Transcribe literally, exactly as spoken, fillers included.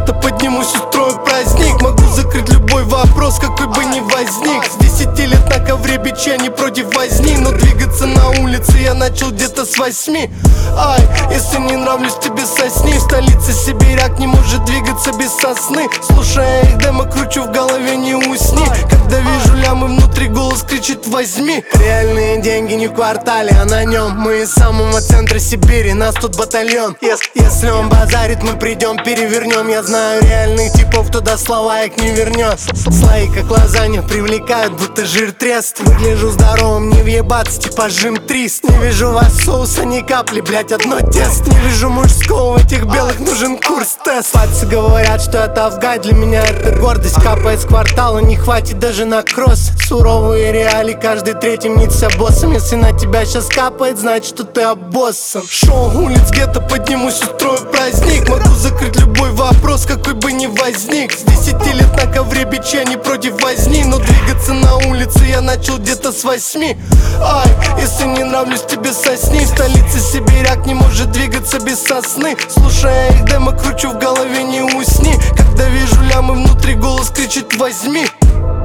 где-то поднимусь, устрою праздник. Могу закрыть любой вопрос, какой бы ни возник. С десяти лет на ковре бича не против возни, но двигаться на улице я начал где-то с восьми. Ай, если не нравлюсь тебе, сосни. В столице сибиряк не может двигаться без сосны. Слушая их демо, кручу в голове, не усни. Когда вижу лямы, внутри голос кричит: возьми. Реальные деньги не в квартале, а на нем. Мы из самого центра Сибири, нас тут батальон. Если, если он базарит, мы придем, перевернем. Я знаю реальных типов, кто до словаек не вернет. Слои как лазанья привлекают, будто жир трест. Выгляжу здоровым, не въебаться, типа жим триста. Не вижу вас соуса ни капли, блять, одно тесто. Не вижу мужского, в этих белых нужен курс тест. Пальцы говорят, что это Афгай, для меня это гордость. Капает с квартала, не хватит даже на кросс. Суровые реалии, каждый третий мнится боссом. Если на тебя сейчас капает, значит, что ты обоссом. Шоу улиц гетто, поднимусь, устрою праздник. Могу закрыть любой вопрос, какой бы ни возник. С десяти лет на ковре бича не против возни, но двигаться на улице я начал где-то с восьми. Ай, если не нравлюсь тебе, сосни. В столице сибиряк не может двигаться без сосны. Слушая их демо, кручу в голове, не усни. Когда вижу лямы, внутри голос кричит: возьми.